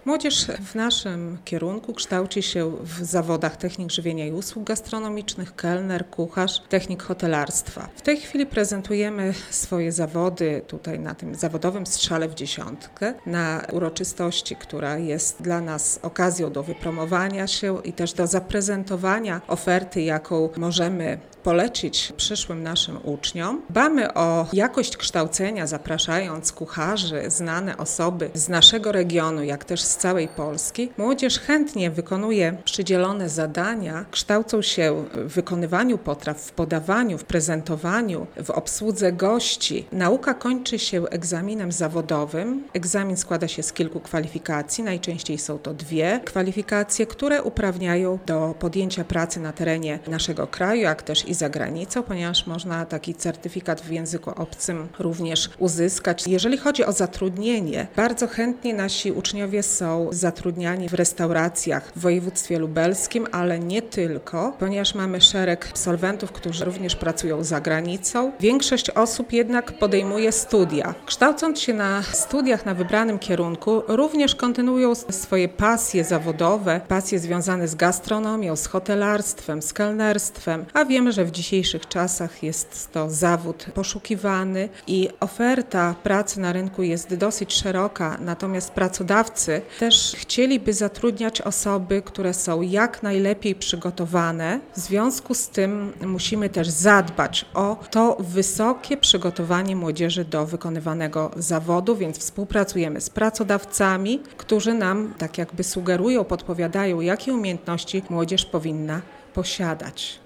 Młodzież w naszym kierunku kształci się w zawodach technik żywienia i usług gastronomicznych, kelner, kucharz, technik hotelarstwa. W tej chwili prezentujemy swoje zawody tutaj na tym zawodowym strzale w dziesiątkę, na uroczystości, która jest dla nas okazją do wypromowania się i też do zaprezentowania oferty, jaką możemy polecić przyszłym naszym uczniom. Dbamy o jakość kształcenia, zapraszając kucharzy, znane osoby z naszego regionu, jak też z całej Polski. Młodzież chętnie wykonuje przydzielone zadania, kształcą się w wykonywaniu potraw, w podawaniu, w prezentowaniu, w obsłudze gości. Nauka kończy się egzaminem zawodowym. Egzamin składa się z kilku kwalifikacji, najczęściej są to 2 kwalifikacje, które uprawniają do podjęcia pracy na terenie naszego kraju, jak też i za granicą, ponieważ można taki certyfikat w języku obcym również uzyskać. Jeżeli chodzi o zatrudnienie, bardzo chętnie nasi uczniowie są zatrudniani w restauracjach w województwie lubelskim, ale nie tylko, ponieważ mamy szereg absolwentów, którzy również pracują za granicą. Większość osób jednak podejmuje studia. Kształcąc się na studiach na wybranym kierunku, również kontynuują swoje pasje zawodowe, pasje związane z gastronomią, z hotelarstwem, z kelnerstwem, a wiemy, że w dzisiejszych czasach jest to zawód poszukiwany i oferta pracy na rynku jest dosyć szeroka, natomiast pracodawcy też chcieliby zatrudniać osoby, które są jak najlepiej przygotowane. W związku z tym musimy też zadbać o to wysokie przygotowanie młodzieży do wykonywanego zawodu, więc współpracujemy z pracodawcami, którzy nam tak jakby sugerują, podpowiadają, jakie umiejętności młodzież powinna posiadać.